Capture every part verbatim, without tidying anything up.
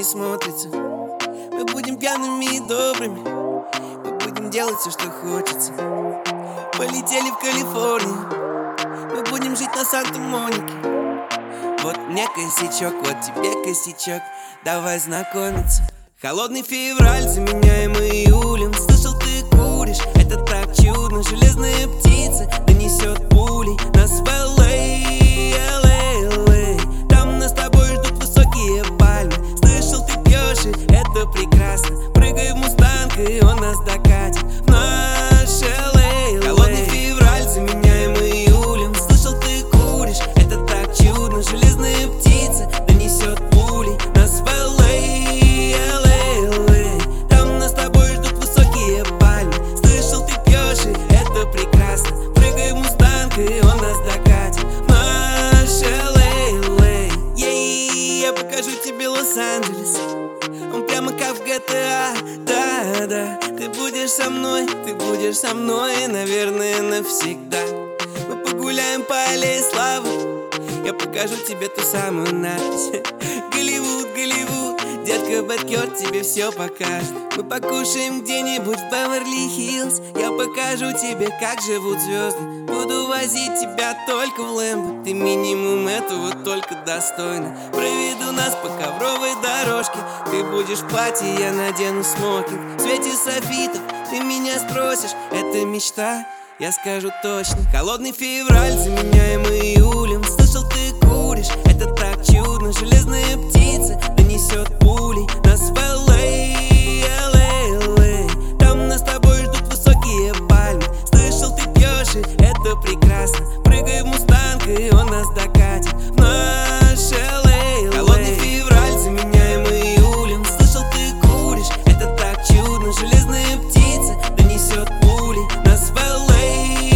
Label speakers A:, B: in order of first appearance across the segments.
A: смотрится. Мы будем пьяными и добрыми, мы будем делать все, что хочется. Полетели в Калифорнию, мы будем жить на Санта-Монике. Вот мне косячок, вот тебе косячок, давай знакомиться. Холодный февраль, заменяемый июлем. Слышал, ты куришь, это так чудно. Железная птица донесет пулей нас в эл эй, эл эй, эл эй. Там нас с тобой ждут высокие пальмы. Слышал, ты пьешь, и это прекрасно. Прыгай в мустанг, и он нас докатит в наш эл эй, эл эй. Холодный февраль, заменяемый июлем. Слышал, ты куришь, это так чудно. Железная птица донесет пулей нас в эл эй, эл эй. Там нас с тобой ждут высокие пальмы. Слышал, ты пьешь, и это прекрасно. Прыгай в мустанг, и он нас докатит в наш эл эй, эл эй. Ей, я покажу тебе Лос-Анджелес, он прямо как в джи ти эй. Да, да, ты будешь со мной, ты будешь со мной, наверное, навсегда. Мы погуляем по аллее славы, я покажу тебе ту самую надпись. Голливуд, Голливуд, детка Бэдкер тебе все покажет. Мы покушаем где-нибудь в Беверли-Хиллз, я покажу тебе, как живут звезды. Буду возить тебя только в Лэмбо, ты минимум этого только достойна. Проведу нас по ковровой дорожке, ты будешь в платье, я надену смокинг. В свете софитов ты меня спросишь, это мечта? Я скажу точно. Холодный февраль, заменяемый июлем. Слышал, ты куришь, это так чудно. Железная птица донесет пулей нас в эл эй, эл эй, эл эй. Там нас с тобой ждут высокие пальмы. Слышал, ты пьешь, и это прекрасно. Прыгай в мустанг, и он нас докатит в наш эл эй, эл эй. Холодный февраль, заменяемый июлем. Слышал, ты куришь, это так чудно. Железная птица донесет пулей нас в эл эй.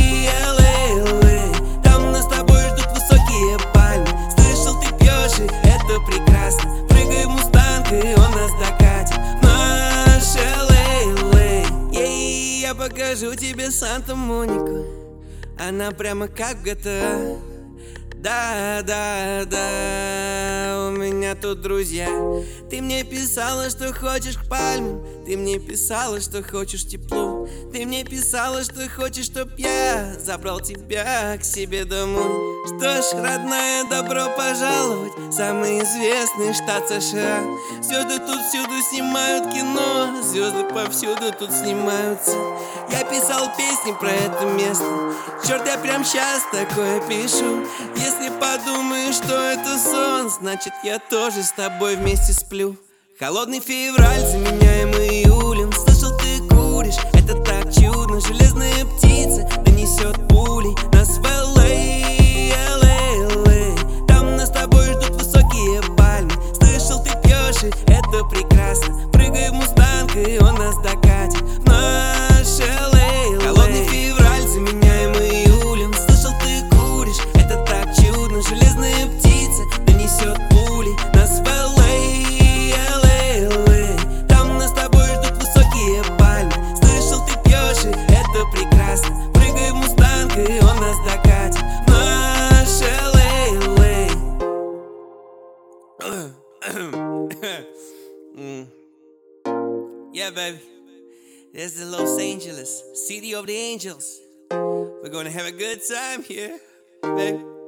A: Прыгай в мустанг, и он нас докатит в наш эл эй, эл эй. Ей, я покажу тебе Санта-Монику, она прямо как в джи ти эй. Да, да, да, у меня тут друзья. Ты мне писала, что хочешь к пальмам, ты мне писала, что хочешь тепло. Ты мне писала, что хочешь, чтоб я забрал тебя к себе домой. Что ж, родная, добро пожаловать в самый известный штат США. Звезды тут всюду снимают кино, звезды повсюду тут снимаются. Я писал песни про это место, черт, я прям сейчас такое пишу. Если подумаешь, что это сон, значит, я тоже с тобой вместе сплю. Холодный февраль, заменяемый июлем. Слышал, ты куришь, это так чудно. Железная птица донесет пулей нас в эл эй, эл эй, эл эй. Там нас с тобой ждут высокие пальмы. Слышал, ты пьешь, и это прекрасно. Прыгай в мустанг, и он нас докатит в наш эл эй, эл эй. Холодный февраль, заменяемый июлем. Слышал, ты куришь, это так чудно. Железная птица донесет пулей нас в эл эй, эл эй, эл эй. Там нас с тобой ждут высокие пальмы. Слышал, ты пьешь, и это прекрасно. Прыгай в мустанг, и он нас докатит в наш эл эй, эл эй. Yeah, baby, there's the Los Angeles, city of the angels. We're gonna have a good time here, baby.